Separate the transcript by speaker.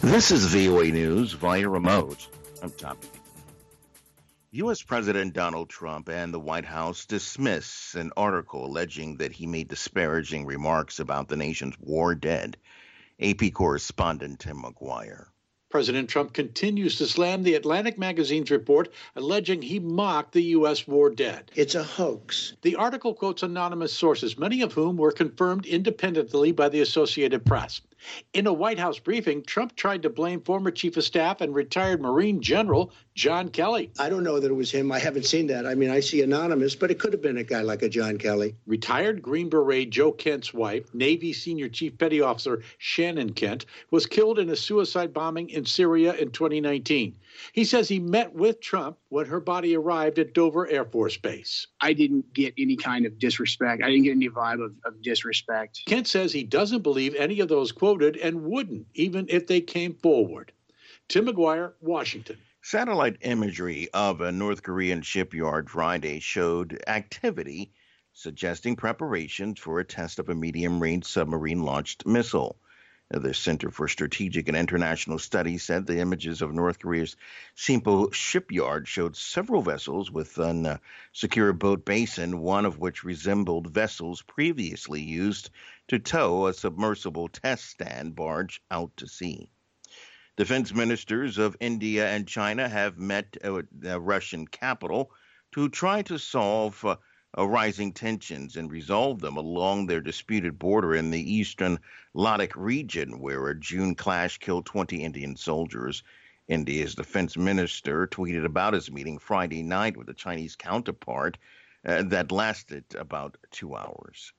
Speaker 1: This is VOA News via remote. I'm Tom. U.S. President Donald Trump and the White House dismiss an article alleging that he made disparaging remarks about the nation's war dead. AP correspondent Tim McGuire.
Speaker 2: President Trump continues to slam the Atlantic magazine's report alleging he mocked the U.S. war dead.
Speaker 3: It's a hoax.
Speaker 2: The article quotes anonymous sources, many of whom were confirmed independently by the Associated Press. In a White House briefing, Trump tried to blame former Chief of Staff and retired Marine General John Kelly.
Speaker 3: I don't know that it was him. I haven't seen that. I mean, I see anonymous, but it could have been a guy like a John Kelly.
Speaker 2: Retired Green Beret Joe Kent's wife, Navy Senior Chief Petty Officer Shannon Kent, was killed in a suicide bombing in Syria in 2019. He says he met with Trump when her body arrived at Dover Air Force Base.
Speaker 4: I didn't get any kind of disrespect. I didn't get any vibe of disrespect.
Speaker 2: Kent says he doesn't believe any of those quoted and wouldn't, even if they came forward. Tim McGuire, Washington.
Speaker 1: Satellite imagery of a North Korean shipyard Friday showed activity suggesting preparations for a test of a medium-range submarine-launched missile. The Center for Strategic and International Studies said the images of North Korea's Sinpo shipyard showed several vessels within a secure boat basin, one of which resembled vessels previously used to tow a submersible test stand barge out to sea. Defense ministers of India and China have met at the Russian capital to try to solve rising tensions and resolve them along their disputed border in the eastern Ladakh region, where a June clash killed 20 Indian soldiers. India's defense minister tweeted about his meeting Friday night with a Chinese counterpart that lasted about 2 hours.